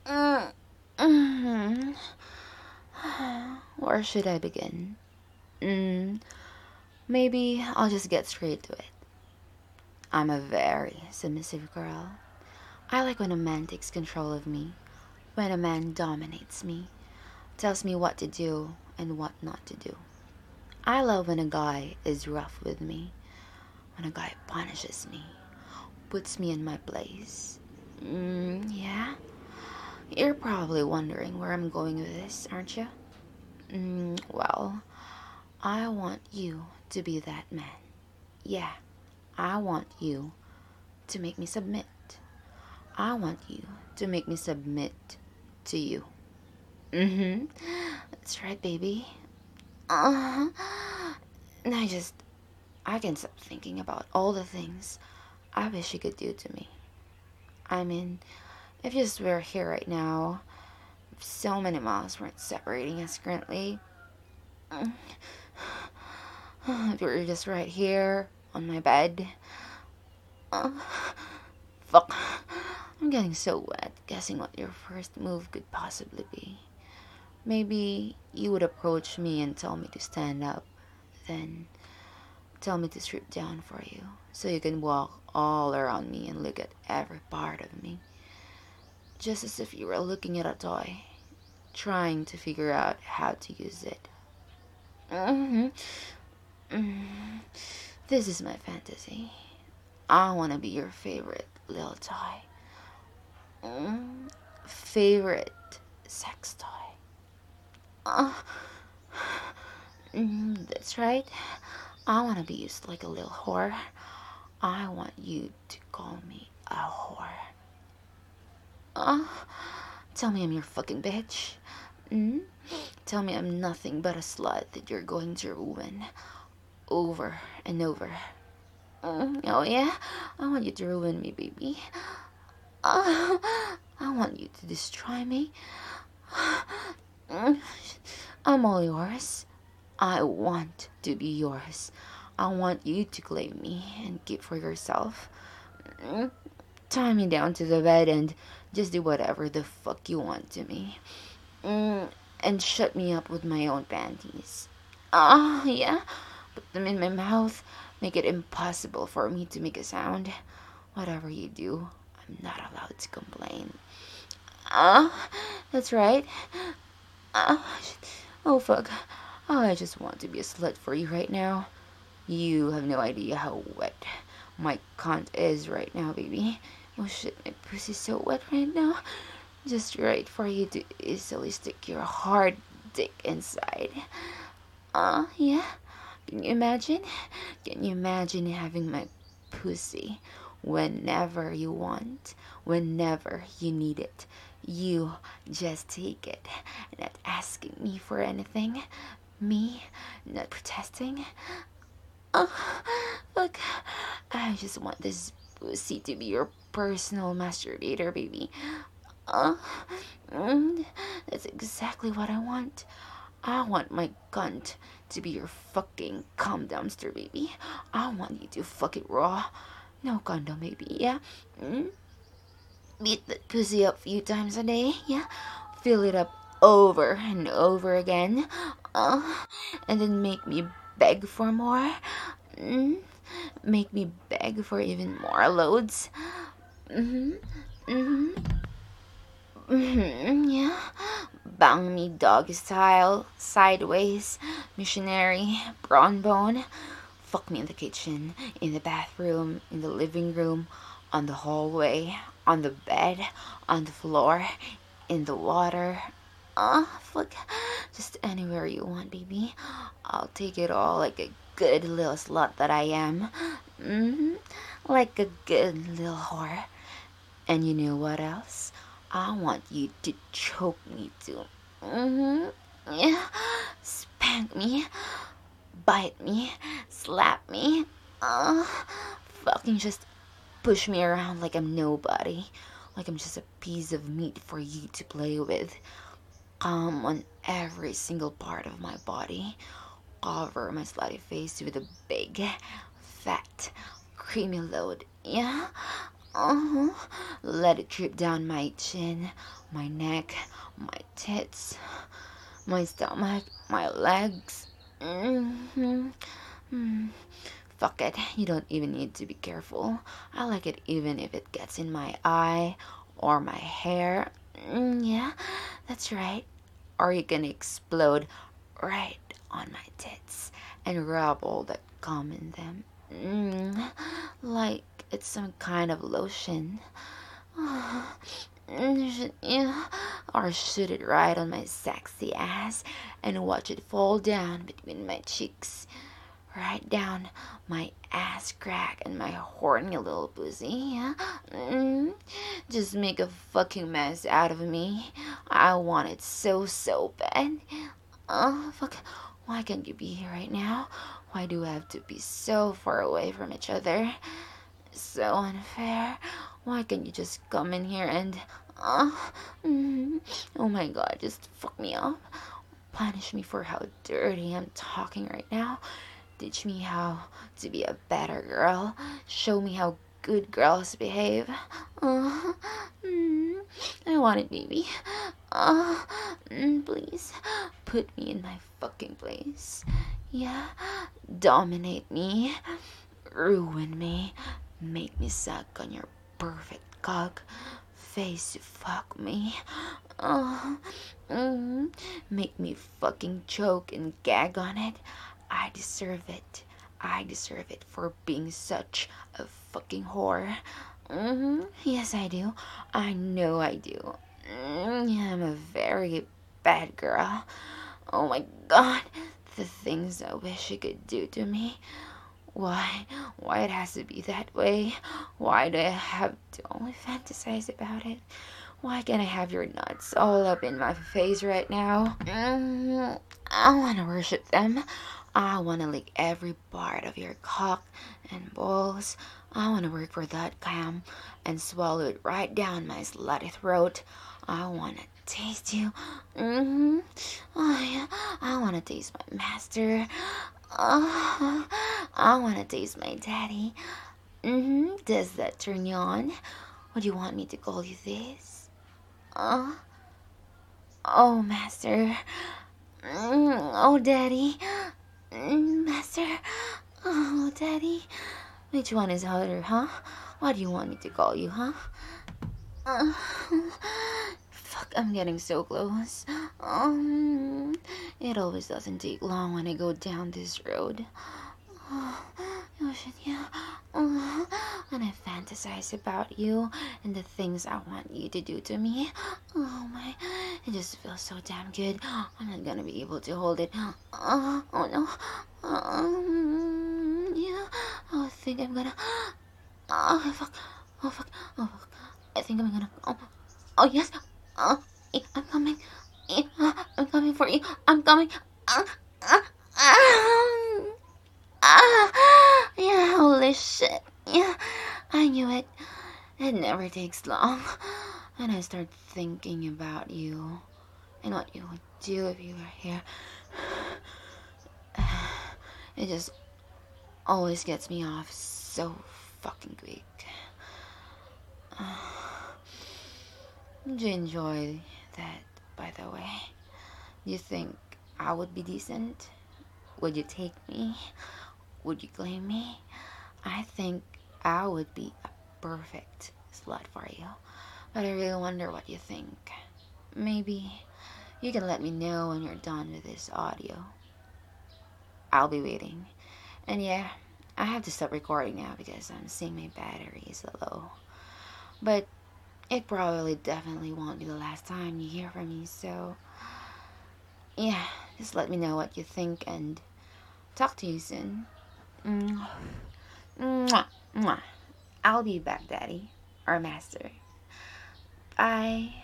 Mm, mhm. Where should I begin? Mm, Maybe I'll just get straight to it. I'm a very submissive girl. I like when a man takes control of me, when a man dominates me, tells me what to do and what not to do. I love when a guy is rough with me, when a guy punishes me, puts me in my place. Yeah? You're probably wondering where I'm going with this, aren't you? Well, I want you to be that man. Yeah, I want you to make me submit. I want you to make me submit to you. Mm-hmm. That's right, baby. Uh-huh. And I can't stop thinking about all the things I wish you could do to me. I mean, if you just were here right now, if so many miles weren't separating us currently, if you were just right here on my bed, uh, fuck. I'm getting so wet, guessing what your first move could possibly be. Maybe you would approach me and tell me to stand up, then tell me to strip down for you, so you can walk all around me and look at every part of me, just as if you were looking at a toy, trying to figure out how to use it. Mm-hmm. Mm-hmm. This is my fantasy. I want to be your favorite little toy. Favorite sex toy. Uh, that's right. I want to be used like a little whore. I want you to call me a whore. Uh, Tell me I'm your fucking bitch. Mm? Tell me I'm nothing but a slut that you're going to ruin over and over. Oh yeah? I want you to ruin me, baby. Uh, I want you to destroy me. I'm all yours. I want to be yours. I want you to claim me and keep for yourself. Tie me down to the bed and just do whatever the fuck you want to me. And shut me up with my own panties. Yeah? Put them in my mouth. Make it impossible for me to make a sound. Whatever you do, I'm not allowed to complain. Ah, that's right. Oh, fuck. Oh, I just want to be a slut for you right now. You have no idea how wet my cunt is right now, baby. Oh shit, my pussy's so wet right now. Just right for you to easily stick your hard dick inside. Yeah? Can you imagine? Can you imagine having my pussy whenever you want, whenever you need it? You just take it, not asking me for anything. Me not protesting. Look, I just want this pussy to be your personal masturbator, baby. Uh, that's exactly what I want. I want my cunt to be your fucking cum dumpster, baby. I want you to fuck it raw. No condom, baby, yeah? Beat that pussy up a few times a day, yeah? Fill it up over and over again. And then make me beg for more. Mm? Make me beg for even more loads. Mm-hmm. Mm-hmm. Yeah. Bang me doggy style, sideways, missionary, brawn bone. Fuck me in the kitchen, in the bathroom, in the living room, on the hallway, on the bed, on the floor, in the water. Fuck. Just anywhere you want, baby. I'll take it all like a good little slut that I am. Mm-hmm. Like a good little whore. And you know what else? I want you to choke me too. Mm-hmm. Yeah. Spank me, bite me, slap me. Fucking just push me around like I'm nobody. Like I'm just a piece of meat for you to play with. Come on every single part of my body. Cover my slutty face with a big, fat, creamy load. Yeah? Uh-huh. Let it drip down my chin, my neck, my tits, my stomach, my legs. Mm-hmm. Mm. Fuck it. You don't even need to be careful. I like it even if it gets in my eye or my hair. Yeah, that's right. Or you can explode right on my tits and rub all that cum in them. Like it's some kind of lotion. Yeah. Or shoot it right on my sexy ass and watch it fall down between my cheeks. Right down my ass crack and my horny little pussy. Yeah? Just make a fucking mess out of me. I want it so, so bad. Oh, fuck. Why can't you be here right now? Why do we have to be so far away from each other? So unfair. Why can't you just come in here and... Uh, oh my god, just fuck me up. Punish me for how dirty I'm talking right now. Teach me how to be a better girl. Show me how good girls behave. Uh, I want it, baby. Please, put me in my fucking place. Yeah, dominate me. Ruin me. Make me suck on your perfect cock. Face to fuck me. Uh, Make me fucking choke and gag on it. I deserve it. I deserve it for being such a fucking whore. Yes, I do. I know I do. I'm a very bad girl. Oh my god, the things I wish you could do to me. Why? Why it has to be that way? Why do I have to only fantasize about it? Why can't I have your nuts all up in my face right now? I want to worship them. I want to lick every part of your cock and balls. I want to work for that cam and swallow it right down my slutty throat. I want to taste you. Oh, yeah. I want to taste my master. I want to taste my daddy. Does that turn you on? Would you want me to call you this? Oh, master. Oh, daddy. Master. Oh, daddy. Which one is harder, huh? What do you want me to call you, huh? Uh, Fuck, I'm getting so close. It always doesn't take long when I go down this road. Ocean, yeah. When I fantasize about you and the things I want you to do to me. Oh my, it just feels so damn good. I'm not gonna be able to hold it. Oh no. Yeah. I think I'm gonna. Oh fuck. Oh fuck. Oh fuck. I think I'm gonna. Oh yes. I'm coming. I'm coming for you. I'm coming. Yeah, holy shit. Yeah, I knew it. It never takes long. And I start thinking about you and what you would do if you were here. It just always gets me off so fucking quick. Do you enjoy that, by the way? Do you think I would be decent? Would you take me? Would you claim me? I think I would be a perfect slut for you. But I really wonder what you think. Maybe you can let me know when you're done with this audio. I'll be waiting. And yeah, I have to stop recording now because I'm seeing my battery is low. But it probably definitely won't be the last time you hear from me, so yeah, just let me know what you think and talk to you soon. Mwah, mwah. I'll be back, Daddy, or Master. Bye.